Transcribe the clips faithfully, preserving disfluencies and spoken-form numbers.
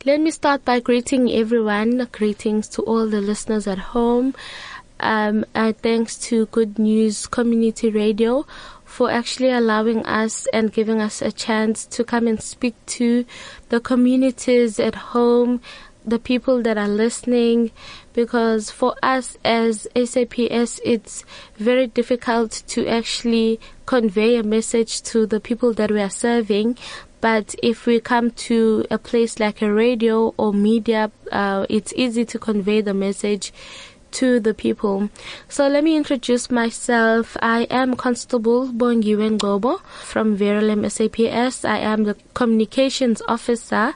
Let me start by greeting everyone. Greetings to all the listeners at home. Um, and thanks to Good News Community Radio for actually allowing us and giving us a chance to come and speak to the communities at home, the people that are listening, because for us as S A P S, it's very difficult to actually convey a message to the people that we are serving. But if we come to a place like a radio or media, uh, it's easy to convey the message to the people. So let me introduce myself. I am Constable Bongiwe Ngobo from Verulam S A P S. I am the communications officer.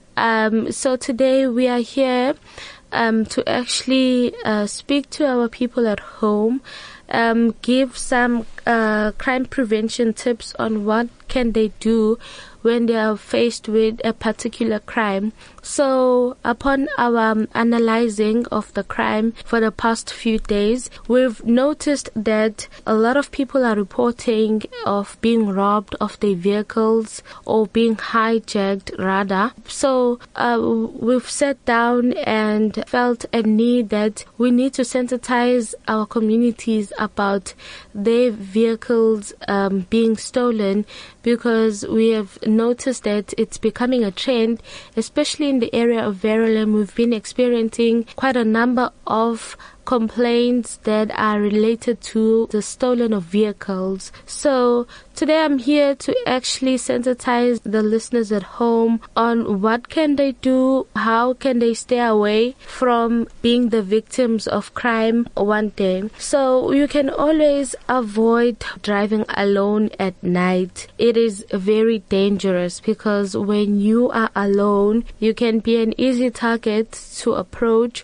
Um, so today we are here um, to actually uh, speak to our people at home, um, give some uh, crime prevention tips on what can they do when they are faced with a particular crime. So upon our um, analyzing of the crime for the past few days, we've noticed that a lot of people are reporting of being robbed of their vehicles or being hijacked rather. So uh, we've sat down and felt a need that we need to sensitize our communities about their vehicles um, being stolen, because we have noticed that it's becoming a trend, especially in the area of Verulam. We've been experiencing quite a number of complaints that are related to the stolen of vehicles. So today I'm here to actually sensitize the listeners at home on what can they do, how can they stay away from being the victims of crime one day. So you can always avoid driving alone at night. It is very dangerous because when you are alone, you can be an easy target to approach.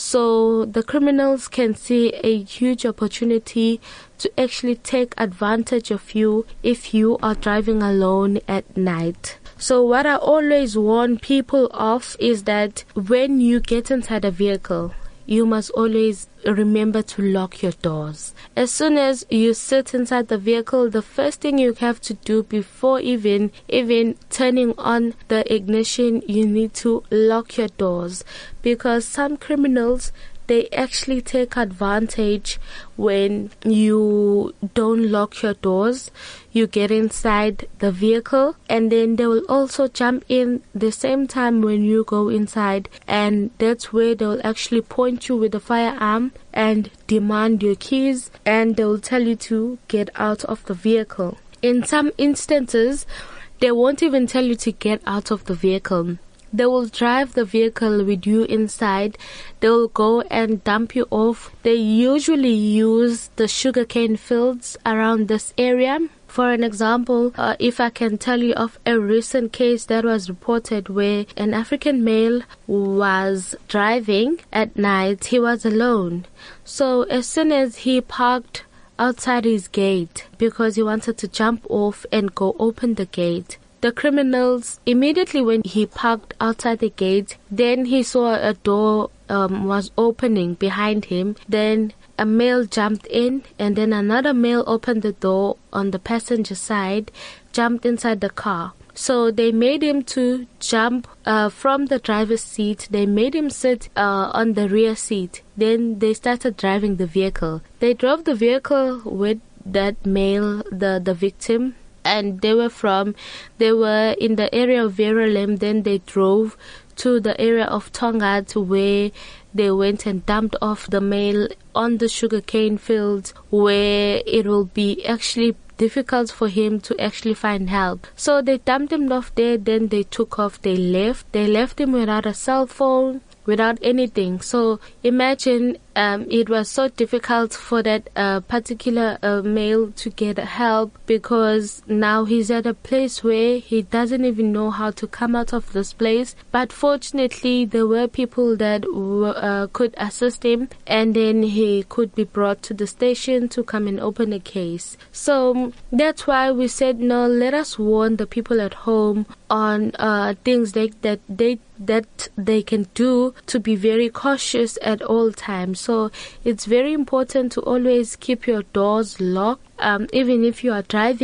So the criminals can see a huge opportunity to actually take advantage of you if you are driving alone at night. So what I always warn people of is that when you get inside a vehicle, you must always remember to lock your doors. As soon as you sit inside the vehicle, the first thing you have to do before even even turning on the ignition, you need to lock your doors, because some criminals, they actually take advantage when you don't lock your doors. You get inside the vehicle and then they will also jump in the same time when you go inside, and that's where they will actually point you with a firearm and demand your keys, and they will tell you to get out of the vehicle. In some instances, they won't even tell you to get out of the vehicle. They will drive the vehicle with you inside. They will go and dump you off. They usually use the sugarcane fields around this area. For an example, uh, if I can tell you of a recent case that was reported where an African male was driving at night. He was alone. So as soon as he parked outside his gate, because he wanted to jump off and go open the gate, the criminals, immediately when he parked outside the gate, then he saw a door um, was opening behind him. Then a male jumped in, and then another male opened the door on the passenger side, jumped inside the car. So they made him to jump uh, from the driver's seat. They made him sit uh, on the rear seat. Then they started driving the vehicle. They drove the vehicle with that male, the, the victim. And they were from, they were in the area of Verulam. Then they drove to the area of Tonga, to where they went and dumped off the male on the sugarcane fields, where it will be actually difficult for him to actually find help. So they dumped him off there. Then they took off. They left. They left him without a cell phone, without anything. So imagine um, it was so difficult for that uh, particular uh, male to get help, because now he's at a place where he doesn't even know how to come out of this place. But fortunately, there were people that w- uh, could assist him, and then he could be brought to the station to come and open a case. So that's why we said, no, let us warn the people at home on uh, things like that they that they can do to be very cautious at all times. So it's very important to always keep your doors locked, um, even if you are driving.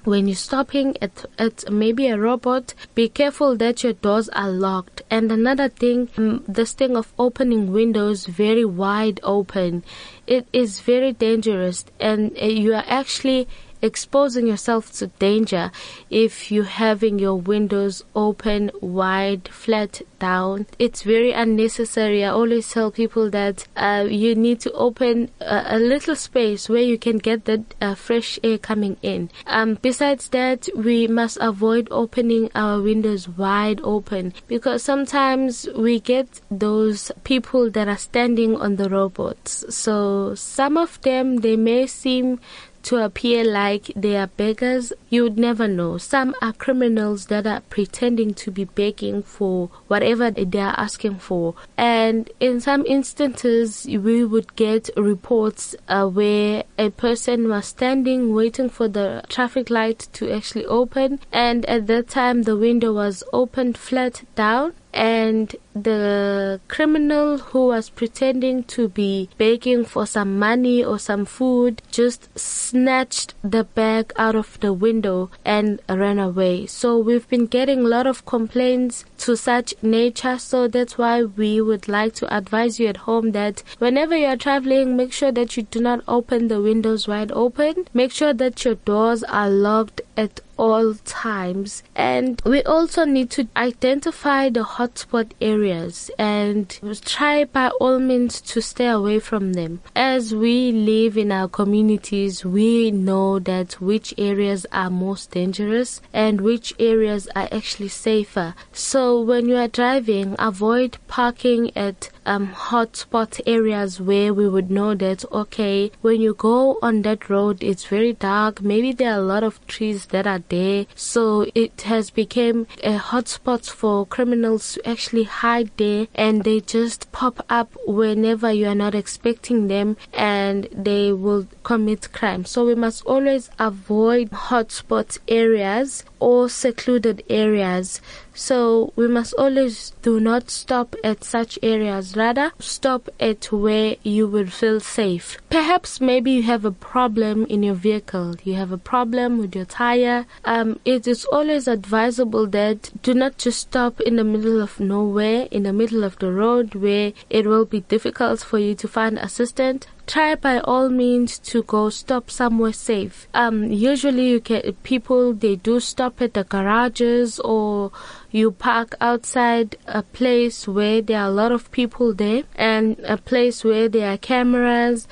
when you're stopping at, at maybe a robot, be careful that your doors are locked. And another thing, um, this thing of opening windows very wide open, it is very dangerous, and uh, you are actually exposing yourself to danger if you're having your windows open wide, flat down. It's very unnecessary. I always tell people that uh, you need to open a, a little space where you can get the uh, fresh air coming in. Um, besides that, we must avoid opening our windows wide open, because sometimes we get those people that are standing on the robots. So some of them, they may seem to appear like they are beggars. You would never know. Some are criminals that are pretending to be begging for whatever they are asking for. And in some instances, we would get reports uh, where a person was standing waiting for the traffic light to actually open, and at that time the window was opened flat down, and the criminal who was pretending to be begging for some money or some food just snatched the bag out of the window and ran away. So we've been getting a lot of complaints to such nature. So that's why we would like to advise you at home that whenever you are traveling, make sure that you do not open the windows wide open. Make sure that your doors are locked at all times. And we also need to identify the hotspot areas and try by all means to stay away from them. As we live in our communities, we know that which areas are most dangerous and which areas are actually safer. So when you are driving, avoid parking at um, hotspot areas where we would know that, okay, when you go on that road, it's very dark. Maybe there are a lot of trees that are there, so it has become a hotspot for criminals to actually hide there, and they just pop up whenever you are not expecting them, and they will commit crime. So we must always avoid hotspot areas or secluded areas. So we must always do not stop at such areas. Rather, stop at where you will feel safe. Perhaps maybe you have a problem in your vehicle. You have a problem with your tire. Um, it is always advisable that do not just stop in the middle of nowhere, in the middle of the road where it will be difficult for you to find assistance. Try by all means to go stop somewhere safe. Um, usually you can, people, they do stop at the garages, or you park outside a place where there are a lot of people there, and a place where there are cameras.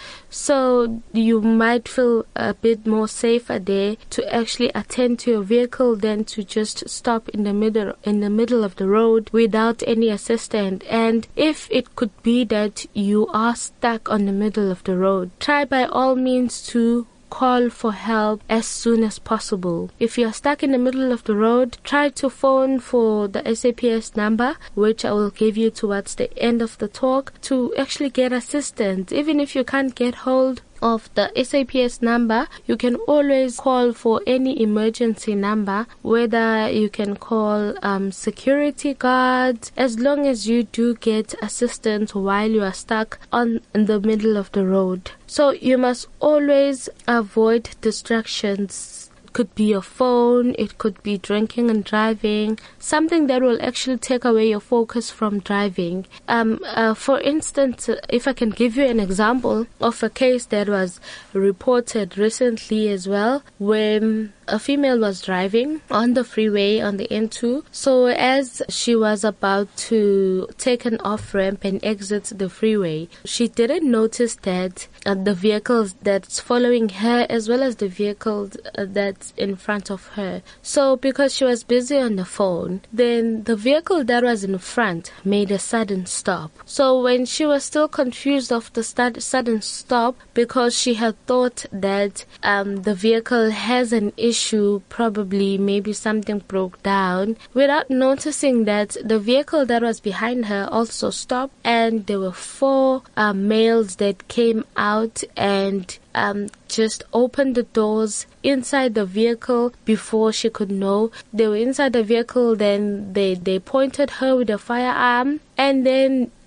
So you might feel a bit more safer there to actually attend to your vehicle than to just stop in the middle in the middle of the road without any assistance. And if it could be that you are stuck on the middle of the road, try by all means to call for help as soon as possible. If you are stuck in the middle of the road, try to phone for the S A P S number, which I will give you towards the end of the talk, to actually get assistance. Even if you can't get hold of the S A P S number, you can always call for any emergency number, whether you can call um, security guards, as long as you do get assistance while you are stuck on in the middle of the road. So you must always avoid distractions. Could be your phone, it could be drinking and driving, something that will actually take away your focus from driving. Um, uh, for instance, if I can give you an example of a case that was reported recently as well, when a female was driving on the freeway on the N two. So as she was about to take an off-ramp and exit the freeway, she didn't notice that uh, the vehicles that's following her as well as the vehicle uh, that's in front of her. So because she was busy on the phone, then the vehicle that was in front made a sudden stop. So when she was still confused of the start, sudden stop, because she had thought that um, the vehicle has an issue issue, probably maybe something broke down, without noticing that the vehicle that was behind her also stopped, and there were four uh, males that came out and um, just opened the doors inside the vehicle before she could know. They were inside the vehicle, then they, they pointed her with a firearm, and then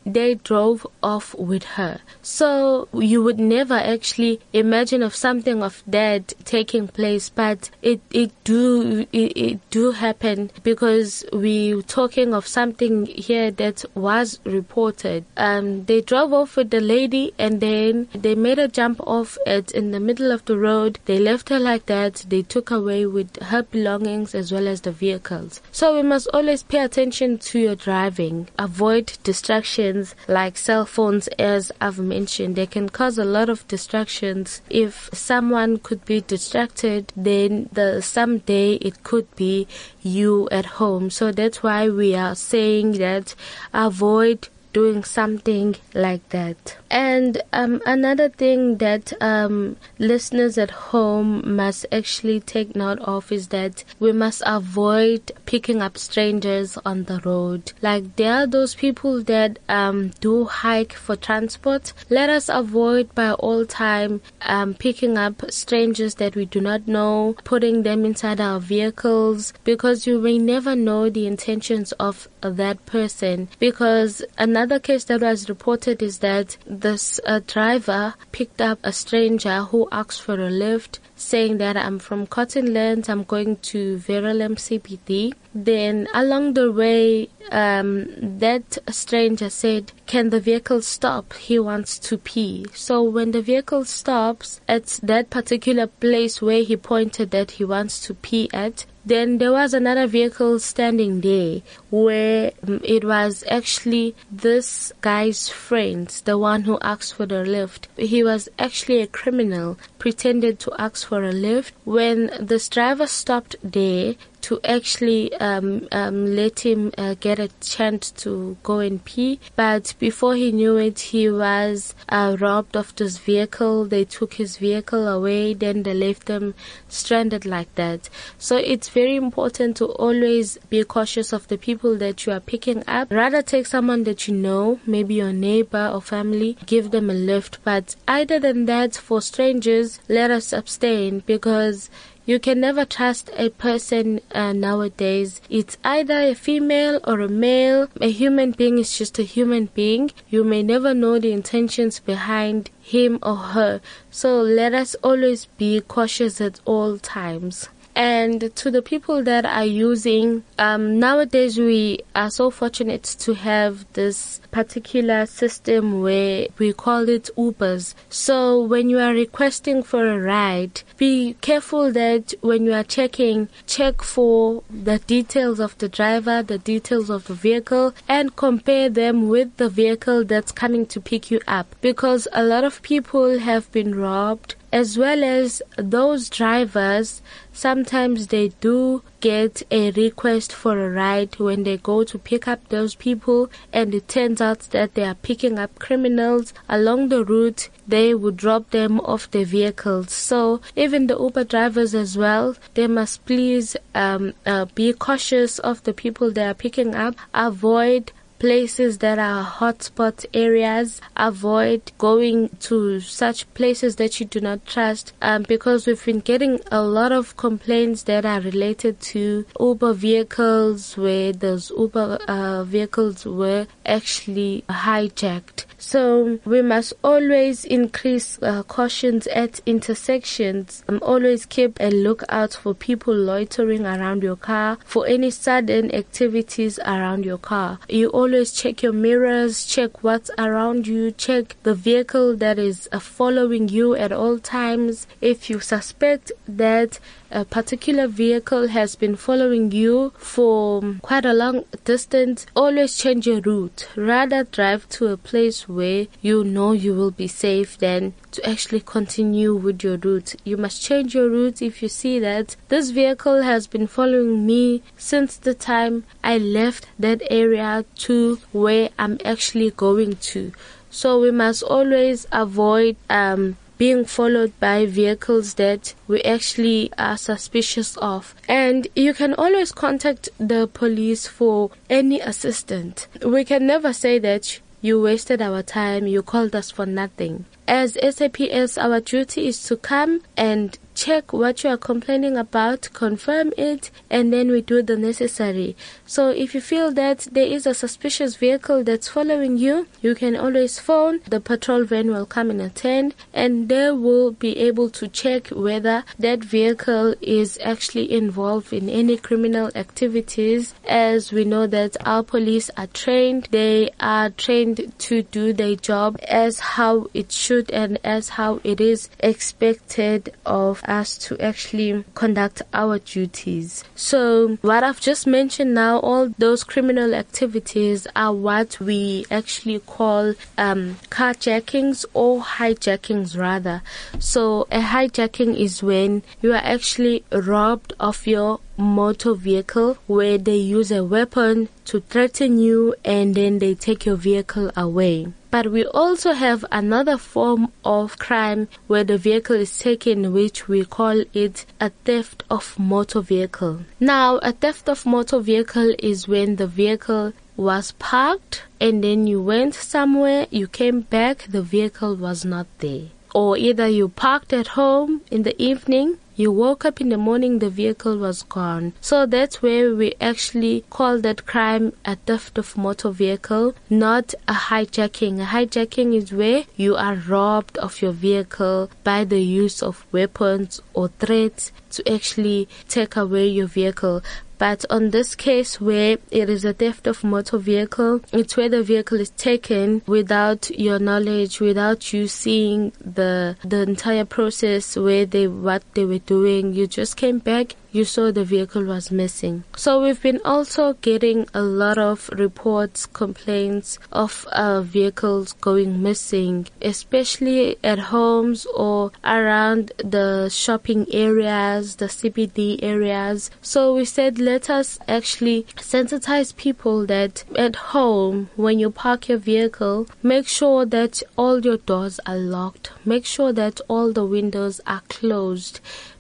they drove off with her. So you would never actually imagine of something of that taking place, but it it do it, it do happen, because we're talking of something here that was reported. Um, they drove off with the lady, and then they made her jump off at in the middle of the road. They left her like that. They took away with her belongings as well as the vehicles. So we must always pay attention to your driving. Avoid distractions like cell phones, as I've mentioned. They can cause a lot of distractions. If someone could be distracted, then the someday it could be you at home. So that's why we are saying that avoid doing something like that. And um, another thing that um, listeners at home must actually take note of is that we must avoid picking up strangers on the road. Like, there are those people that um, do hike for transport. Let us avoid by all time um, picking up strangers that we do not know, putting them inside our vehicles, because you may never know the intentions of that person. Because another case that was reported is that this uh, driver picked up a stranger who asked for a lift, saying that I'm from Cottonlands, I'm going to Verulam C B D. Then along the way, um, that stranger said, can the vehicle stop? He wants to pee. So when the vehicle stops at that particular place where he pointed that he wants to pee at, then there was another vehicle standing there where um, it was actually this guy's friend, the one who asked for the lift. He was actually a criminal, pretended to ask for a lift. When this driver stopped there to actually um, um, let him uh, get a chance to go and pee, but before he knew it, he was uh, robbed of this vehicle. They took his vehicle away, then they left them stranded like that. So it's very important to always be cautious of the people that you are picking up. Rather take someone that you know, maybe your neighbor or family, give them a lift. But other than that, for strangers, let us abstain, because you can never trust a person uh, nowadays. It's either a female or a male. A human being is just a human being. You may never know the intentions behind him or her. So let us always be cautious at all times. And to the people that are using, um, nowadays we are so fortunate to have this particular system where we call it Ubers. So when you are requesting for a ride, be careful that when you are checking, check for the details of the driver, the details of the vehicle, and compare them with the vehicle that's coming to pick you up. Because a lot of people have been robbed, as well as those drivers, sometimes they do get a request for a ride when they go to pick up those people, and it turns out that they are picking up criminals along the route. They would drop them off their vehicles. So even the Uber drivers as well, they must please um, uh, be cautious of the people they are picking up. Avoid places that are hotspot areas. Avoid going to such places that you do not trust, um, because we've been getting a lot of complaints that are related to Uber vehicles, where those Uber uh, vehicles were actually hijacked. So we must always increase uh, cautions at intersections. Um, always keep a lookout for people loitering around your car, for any sudden activities around your car. You always check your mirrors, check what's around you, check the vehicle that is uh, following you at all times. If you suspect that a particular vehicle has been following you for quite a long distance, always change your route. Rather drive to a place where you know you will be safe than to actually continue with your route. You must change your route if you see that this vehicle has been following me since the time I left that area to where I'm actually going to. So we must always avoid um being followed by vehicles that we actually are suspicious of. And you can always contact the police for any assistance. We can never say that you wasted our time, you called us for nothing. As S A P S, our duty is to come and check what you are complaining about, confirm it, and then we do the necessary. So if you feel that there is a suspicious vehicle that's following you, you can always phone. The patrol van will come and attend, and they will be able to check whether that vehicle is actually involved in any criminal activities. As we know that our police are trained, they are trained to do their job as how it should and as how it is expected of us to actually conduct our duties. So what I've just mentioned now, all those criminal activities are what we actually call um, carjackings or hijackings rather. So a hijacking is when you are actually robbed of your motor vehicle, where they use a weapon to threaten you and then they take your vehicle away. But we also have another form of crime where the vehicle is taken, which we call it a theft of motor vehicle. Now, a theft of motor vehicle is when the vehicle was parked and then you went somewhere, you came back, the vehicle was not there. Or either you parked at home in the evening, you woke up in the morning, the vehicle was gone. So that's where we actually call that crime a theft of motor vehicle, not a hijacking. A hijacking is where you are robbed of your vehicle by the use of weapons or threats to actually take away your vehicle. But on this case where it is a theft of motor vehicle, it's where the vehicle is taken without your knowledge, without you seeing the the entire process where they what they were doing. You just came back, you saw the vehicle was missing. So we've been also getting a lot of reports, complaints of uh, vehicles going missing, especially at homes or around the shopping areas, the C B D areas. So we said, let us actually sensitize people that at home, when you park your vehicle, make sure that all your doors are locked. Make sure that all the windows are closed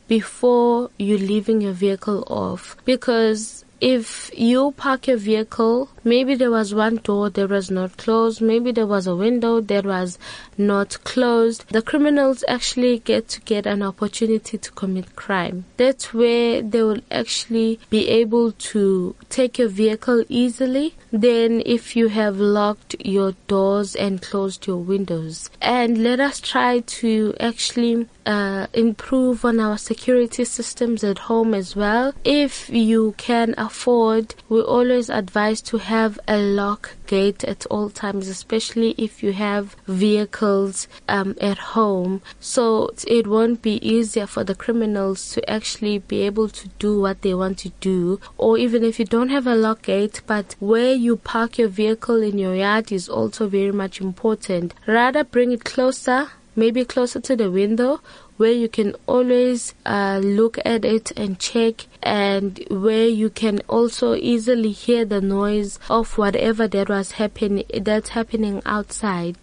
before you leaving your vehicle off. Because if you park your vehicle, maybe there was one door that was not closed, maybe there was a window that was not closed, the criminals actually get to get an opportunity to commit crime. That's where they will actually be able to take your vehicle easily than if you have locked your doors and closed your windows. And let us try to actually uh, improve on our security systems at home as well. If you can afford, we always advise to have a lock gate at all times, especially if you have vehicles um, at home, so it won't be easier for the criminals to actually be able to do what they want to do. Or even if you don't have a lock gate, but where you park your vehicle in your yard is also very much important. Rather bring it closer, maybe closer to the window, where you can always uh, look at it and check, and where you can also easily hear the noise of whatever that was happening that's happening outside.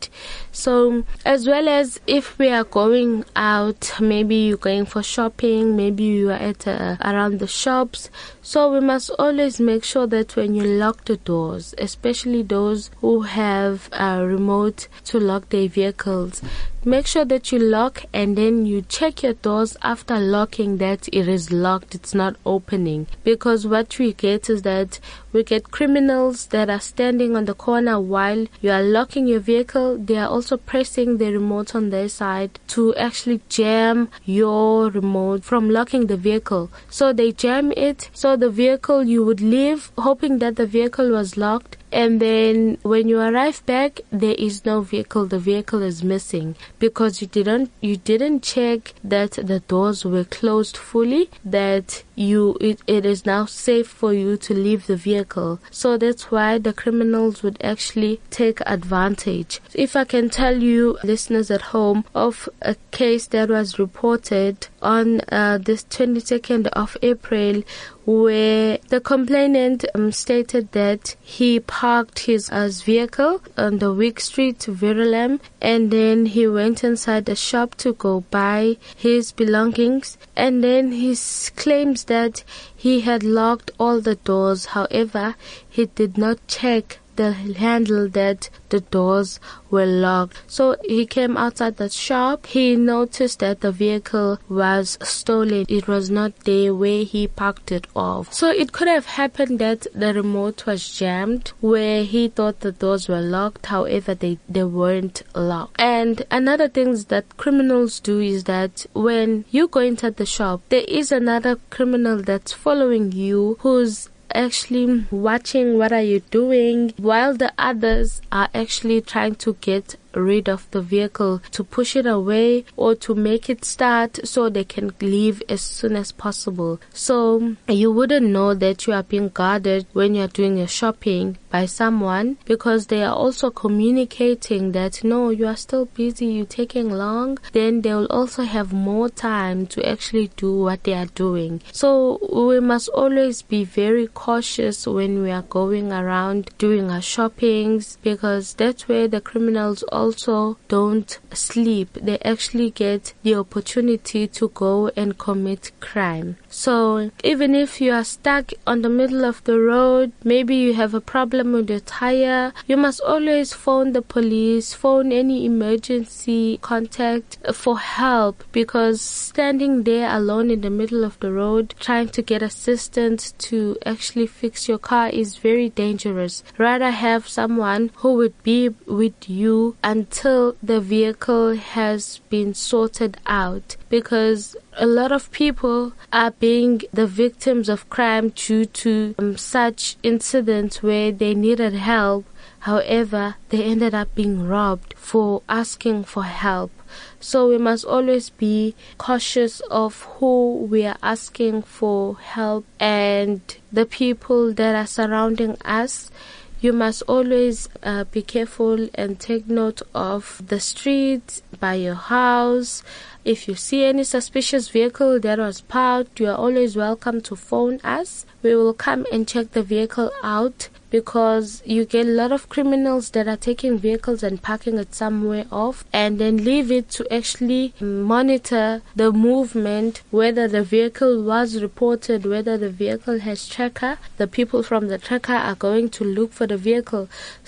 So as well as if we are going out, maybe you're going for shopping, maybe you are at uh, around the shops, so we must always make sure that when you lock the doors, especially those who have a remote to lock their vehicles, make sure that you lock and then you check your doors after locking that it is locked, it's not opening. Because what we get is that we get criminals that are standing on the corner while you are locking your vehicle. They are also pressing the remote on their side to actually jam your remote from locking the vehicle. So they jam it, so the vehicle, you would leave hoping that the vehicle was locked, and then when you arrive back, there is no vehicle. The vehicle is missing because you didn't you didn't check that the doors were closed fully, that you it, it is now safe for you to leave the vehicle. So that's why the criminals would actually take advantage. If I can tell you, listeners at home, of a case that was reported on uh, this twenty-second of April, where the complainant um, stated that he parked his uh, vehicle on the Wick Street, Verulam, and then he went inside the shop to go buy his belongings, and then he claims that he had locked all the doors. However, he did not check the handle that the doors were locked. So he came outside the shop. He noticed that the vehicle was stolen. It was not there where he parked it off. So it could have happened that the remote was jammed where he thought the doors were locked. However, they, they weren't locked. And another thing that criminals do is that when you go inside the shop, there is another criminal that's following you who's actually watching what are you doing, while the others are actually trying to get rid of the vehicle, to push it away or to make it start so they can leave as soon as possible. So you wouldn't know that you are being guarded when you're doing your shopping by someone, because they are also communicating that no, you are still busy, you're taking long. Then they will also have more time to actually do what they are doing. So we must always be very cautious when we are going around doing our shoppings, because that's where the criminals also also don't sleep. They actually get the opportunity to go and commit crime. So even if you are stuck on the middle of the road, maybe you have a problem with your tire, you must always phone the police, phone any emergency contact for help, because standing there alone in the middle of the road trying to get assistance to actually fix your car is very dangerous. Rather have someone who would be with you until the vehicle has been sorted out, because a lot of people are being the victims of crime due to um, such incidents where they needed help. However, they ended up being robbed for asking for help. So we must always be cautious of who we are asking for help and the people that are surrounding us. You must always uh, be careful and take note of the streets by your house. If you see any suspicious vehicle that was parked, you are always welcome to phone us. We will come and check the vehicle out, because you get a lot of criminals that are taking vehicles and parking it somewhere off and then leave it to actually monitor the movement, whether the vehicle was reported, whether the vehicle has tracker. The people from the tracker are going to look for the vehicle.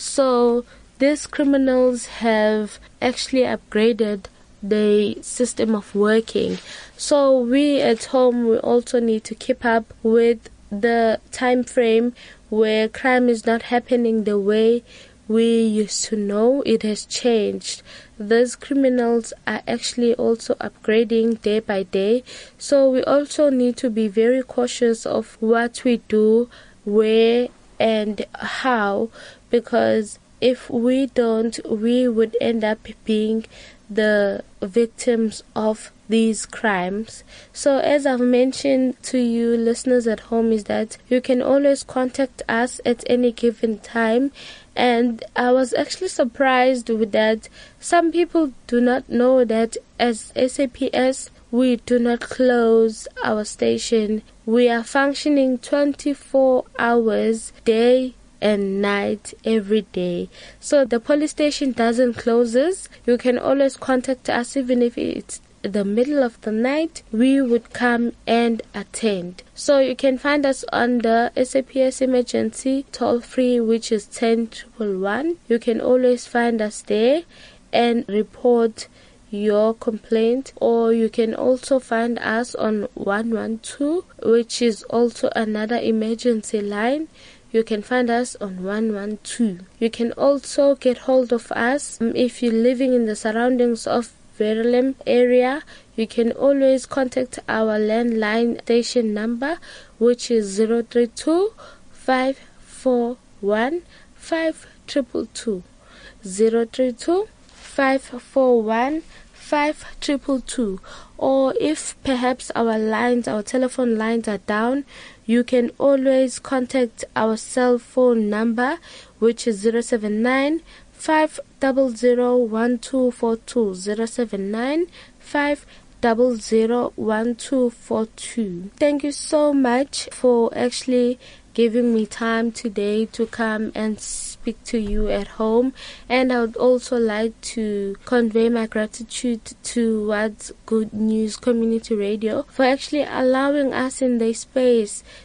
So these criminals have actually upgraded the system of working. So we at home, we also need to keep up with the time frame where crime is not happening the way we used to know. It has changed. These criminals are actually also upgrading day by day. So we also need to be very cautious of what we do, where and how, because if we don't, we would end up being the victims of these crimes. So as I've mentioned to you listeners at home, is that you can always contact us at any given time. And I was actually surprised with that. Some people do not know that as S A P S, we do not close our station. We are functioning twenty-four hours, day and night, every day. So the police station doesn't close us. You can always contact us, even if it's the middle of the night, we would come and attend. So you can find us on the S A P S emergency toll free, which is ten one one. You can always find us there and report your complaint, or you can also find us on one one two, which is also another emergency line. You can find us on one one two. You can also get hold of us um, if you're living in the surroundings of Verulam area. You can always contact our landline station number, which is zero three two, five four one, five two two two. zero three two, five four one, five two two two. Or if perhaps our lines, our telephone lines are down, you can always contact our cell phone number, which is zero seven nine, five zero zero, one two four two. zero seven nine, five zero zero, one two four two. Thank you so much for actually giving me time today to come and speak to you at home. And I would also like to convey my gratitude towards Good News Community Radio for actually allowing us in their space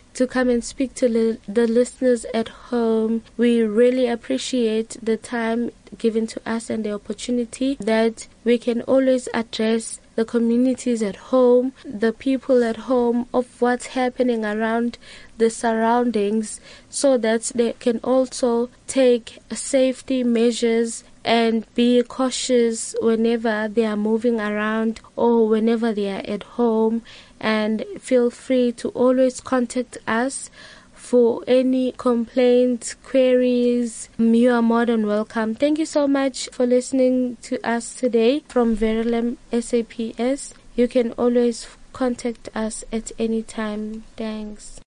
to come and speak to li- the listeners at home. We really appreciate the time given to us and the opportunity that we can always address the communities at home, the people at home, of what's happening around the surroundings, so that they can also take safety measures and be cautious whenever they are moving around or whenever they are at home. And feel free to always contact us for any complaints, queries. You are more than welcome. Thank you so much for listening to us today from Verulam S A P S. You can always contact us at any time. Thanks.